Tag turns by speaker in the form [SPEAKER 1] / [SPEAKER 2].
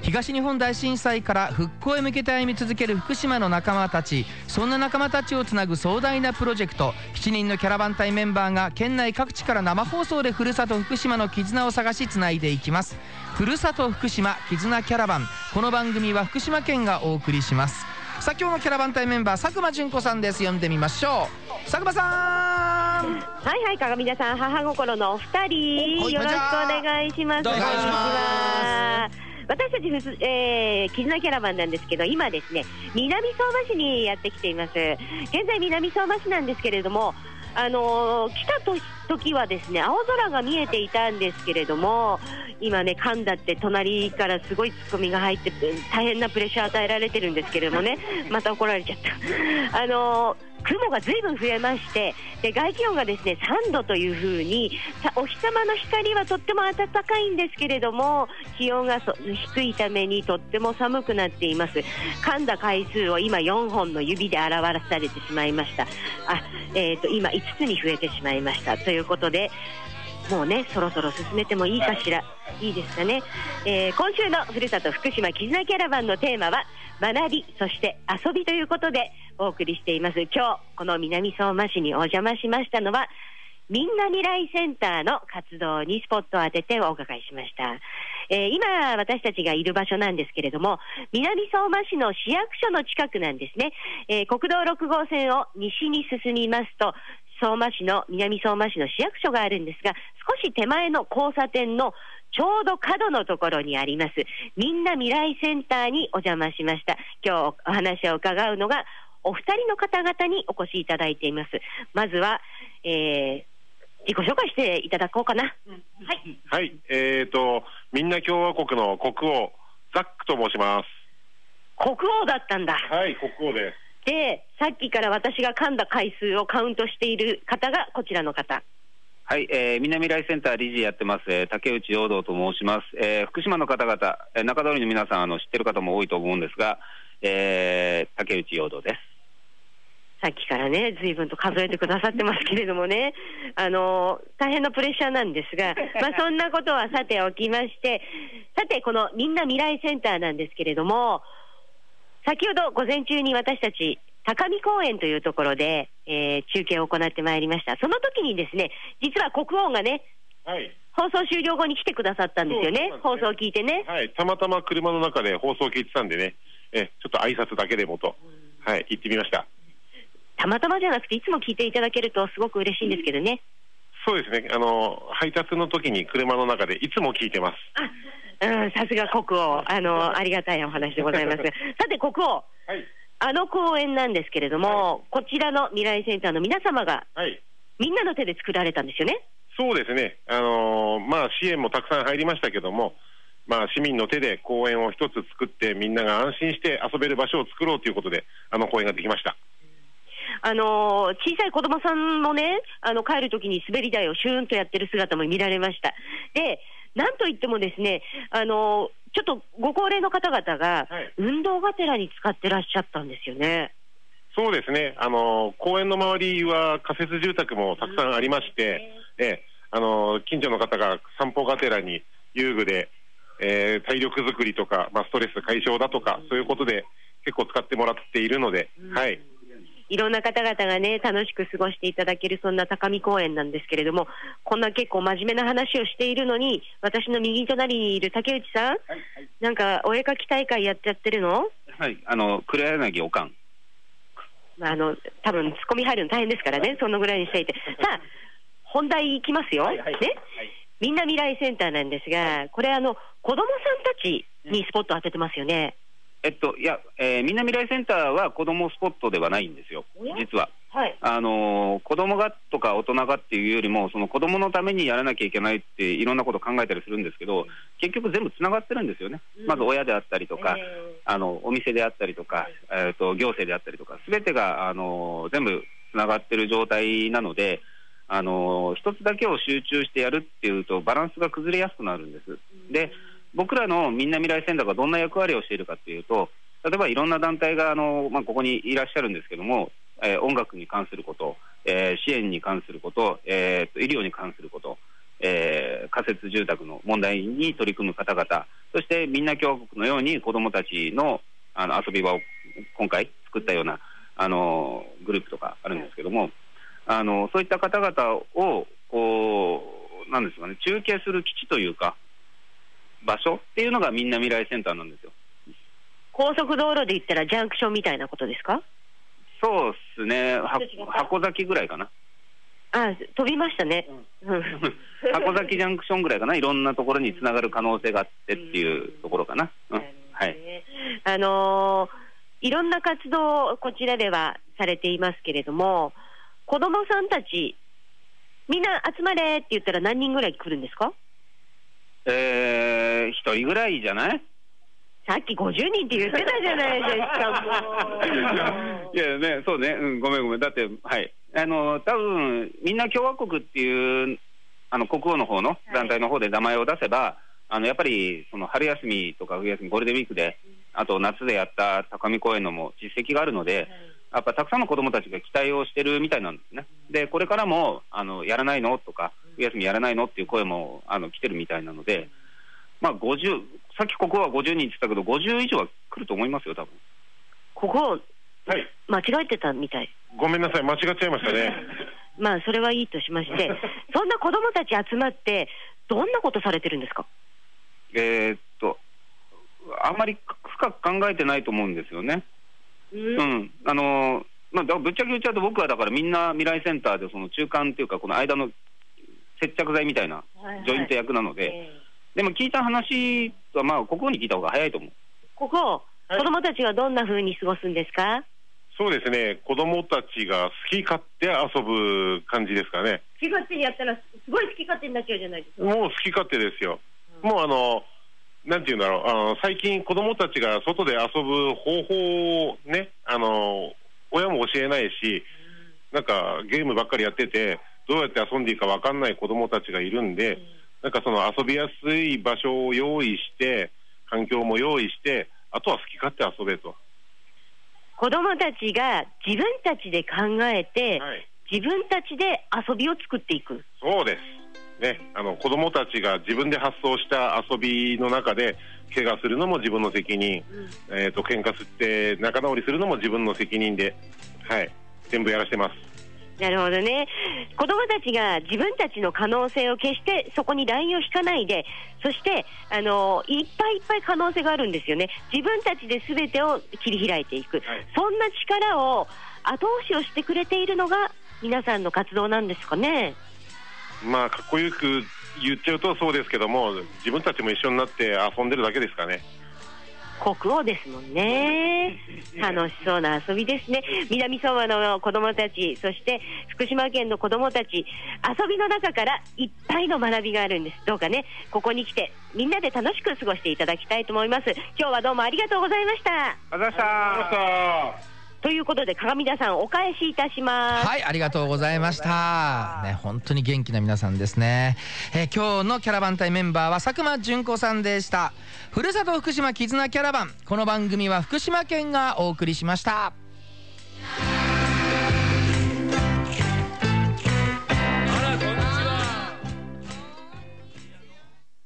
[SPEAKER 1] 東日本大震災から復興へ向けて歩み続ける福島の仲間たち、そんな仲間たちをつなぐ壮大なプロジェクト。7人のキャラバン隊メンバーが県内各地から生放送でふるさと福島の絆を探しつないでいきます。ふるさと福島絆キャラバン。この番組は福島県がお送りします。さあ今日のキャラバン隊メンバー、佐久間純子さんです。読んでみましょう。佐久間さん。
[SPEAKER 2] はいはい、鏡田さん、母心のお二人、よろしくお願いします。
[SPEAKER 1] お願いします。
[SPEAKER 2] 私たち絆キャラバンなんですけど、今ですね、南相馬市にやってきています。現在南相馬市なんですけれども、来た時はですね、青空が見えていたんですけれども、今ね、噛んだって隣からすごいツッコミが入って大変なプレッシャー与えられてるんですけれどもね、また怒られちゃった雲がずいぶん増えまして、で外気温がですね3度というふうに、お日様の光はとっても暖かいんですけれども、気温が低いためにとっても寒くなっています。噛んだ回数を今4本の指で表されてしまいました。今5つに増えてしまいましたということで、もうね、そろそろ進めてもいいかしら。いいですかね。今週のふるさと福島絆キャラバンのテーマは学び、そして遊びということでお送りしています。今日この南相馬市にお邪魔しましたのは、みんな未来センターの活動にスポットを当ててお伺いしました。今私たちがいる場所なんですけれども、南相馬市の市役所の近くなんですね。国道6号線を西に進みますと、南相馬市の市役所があるんですが、少し手前の交差点のちょうど角のところにありますみんな未来センターにお邪魔しました。今日お話を伺うのがお二人の方々にお越しいただいています。まずは、自己紹介していただこうかな。
[SPEAKER 3] はい、みんな共和国の国王ザックと申します。
[SPEAKER 2] 国王だったんだ。
[SPEAKER 3] はい、国王です。
[SPEAKER 2] で、さっきから私が噛んだ回数をカウントしている方がこちらの方。
[SPEAKER 4] はい、みんな未来センター理事やってます、竹内陽道と申します。福島の方々、中通りの皆さん知ってる方も多いと思うんですが、竹内陽道です。
[SPEAKER 2] さっきからね、随分と数えてくださってますけれどもね、大変なプレッシャーなんですが、そんなことはさておきまして、さてこのみんな未来センターなんですけれども、先ほど午前中に私たち高見公園というところで、中継を行ってまいりました。その時にですね、実は国王がね、
[SPEAKER 3] はい、
[SPEAKER 2] 放送終了後に来てくださったんですよね。放送を聞いてね。
[SPEAKER 3] はい、たまたま車の中で放送を聞いてたんでね、ちょっと挨拶だけでもと、はい、行ってみました。
[SPEAKER 2] たまたまじゃなくていつも聞いていただけるとすごく嬉しいんですけどね。
[SPEAKER 3] そうですね、配達の時に車の中でいつも聞いてます。
[SPEAKER 2] さすが国王、ありがたいお話でございますがさて国王、
[SPEAKER 3] はい、
[SPEAKER 2] 公園なんですけれども、はい、こちらの未来センターの皆様が、はい、みんなの手で作られたんですよね。
[SPEAKER 3] そうですね、支援もたくさん入りましたけども、市民の手で公園を一つ作ってみんなが安心して遊べる場所を作ろうということで公園ができました。
[SPEAKER 2] 小さい子供さんもね、帰るときに滑り台をシューンとやってる姿も見られました。で、なんといってもですね、ちょっとご高齢の方々が運動がてらに使ってらっしゃったんですよね。
[SPEAKER 3] そうですね、公園の周りは仮設住宅もたくさんありまして、近所の方が散歩がてらに遊具で、体力づくりとか、ストレス解消だとか、そういうことで結構使ってもらっているので、はい、
[SPEAKER 2] いろんな方々がね、楽しく過ごしていただけるそんな高見公園なんですけれども、こんな結構真面目な話をしているのに、私の右隣にいる竹内さん、はいはい、なんかお絵描き大会やっちゃってるの？
[SPEAKER 4] はい、黒柳おかん。
[SPEAKER 2] 多分ツッコミ入るの大変ですからね、そのぐらいにしていて。さあ、本題いきますよ、はいはい、ね、はい、みんな未来センターなんですが、これ子供さんたちにスポット当ててますよね。
[SPEAKER 4] いや、みんな未来センターは子どもスポットではないんですよ、実は。はい、子どもがとか大人がっていうよりも、その子どものためにやらなきゃいけないっていろんなことを考えたりするんですけど、結局全部つながってるんですよね。まず親であったりとか、お店であったりとか、行政であったりとか、すべてが全部つながってる状態なので、一つだけを集中してやるっていうとバランスが崩れやすくなるんです。で、僕らのみんな未来センターがどんな役割をしているかというと、例えばいろんな団体がここにいらっしゃるんですけども、音楽に関すること、支援に関すること、医療に関すること、 仮設住宅の問題に取り組む方々、そしてみんな共和国のように子どもたちの遊び場を今回作ったようなグループとかあるんですけども、そういった方々をなんですかね、中継する基地というか場所っていうのがみんな未来センターなんですよ。
[SPEAKER 2] 高速道路で言ったらジャンクションみたいなことですか？
[SPEAKER 4] そうですね、箱崎ぐらいかな。
[SPEAKER 2] 飛びましたね、
[SPEAKER 4] 箱崎ジャンクションぐらいかな、いろんなところにつながる可能性があってっていうところかな。はい、いろんな活動をこちらではされていますけれども、
[SPEAKER 2] 子どもさんたちみんな集まれって言ったら何人ぐらい来るんですか
[SPEAKER 4] ？1人ぐらいじゃない？
[SPEAKER 2] さっき50人って言ってたじゃないですか。
[SPEAKER 4] いやね、そうね、ごめん。だって、はい。多分みんな共和国っていう国王の方の団体の方で名前を出せば、やっぱりその春休みとか冬休み、ゴールデンウィークで、あと夏でやった高見公園のも実績があるので、やっぱたくさんの子どもたちが期待をしてるみたいなんですね。で、これからもやらないのとか、冬休みやらないのっていう声も来てるみたいなので、まあさっきここは50人って言ったけど、50以上は来ると思いますよ、多分。
[SPEAKER 2] ここ、
[SPEAKER 3] はい、
[SPEAKER 2] 間違えてたみたい。
[SPEAKER 3] ごめんなさい、間違っちゃいましたね。
[SPEAKER 2] まあそれはいいとしまして、そんな子どもたち集まってどんなことされてるんですか？
[SPEAKER 4] あんまり深く考えてないと思うんですよね。ぶっちゃけ言っちゃうと、僕はだからみんな未来センターでその中間っていうか、この間の接着剤みたいなジョイント役なので、でも聞いた話はまあここに聞いた方が早いと思う。
[SPEAKER 2] ここ、子どもたちはどんな風に過ごすんですか？
[SPEAKER 3] そうですね、子どもたちが好き勝手遊ぶ感じですかね。
[SPEAKER 2] 好き勝手にやったらすごい好き勝手になっちゃうじゃないですか。
[SPEAKER 3] もう好き勝手ですよ。もうなんていうんだろう、最近子どもたちが外で遊ぶ方法をね、親も教えないし、なんかゲームばっかりやっててどうやって遊んでいいか分かんない子どもたちがいるんで、なんかその遊びやすい場所を用意して、環境も用意して、あとは好き勝手遊べと。
[SPEAKER 2] 子どもたちが自分たちで考えて、自分たちで遊びを作っていく。
[SPEAKER 3] そうですね、子どもたちが自分で発想した遊びの中で、怪我するのも自分の責任、喧嘩して仲直りするのも自分の責任で、全部やらせてます。
[SPEAKER 2] なるほどね。子どもたちが自分たちの可能性を決してそこにラインを引かないで、そしていっぱいいっぱい可能性があるんですよね。自分たちで全てを切り開いていく、そんな力を後押しをしてくれているのが皆さんの活動なんですかね。
[SPEAKER 3] まあかっこよく言っちゃうとそうですけども、自分たちも一緒になって遊んでるだけですかね。
[SPEAKER 2] 国王ですもんね。楽しそうな遊びですね。南相馬の子どもたち、そして福島県の子どもたち、遊びの中からいっぱいの学びがあるんです。どうかね、ここに来てみんなで楽しく過ごしていただきたいと思います。今日はどうもありがとうございました。
[SPEAKER 4] ありがとうございました。
[SPEAKER 2] ということで鏡田さん、お返しいたします。
[SPEAKER 1] はい、ありがとうございましたね。本当に元気な皆さんですね。今日のキャラバン隊メンバーは佐久間純子さんでした。ふるさと福島絆キャラバン、この番組は福島県がお送りしました。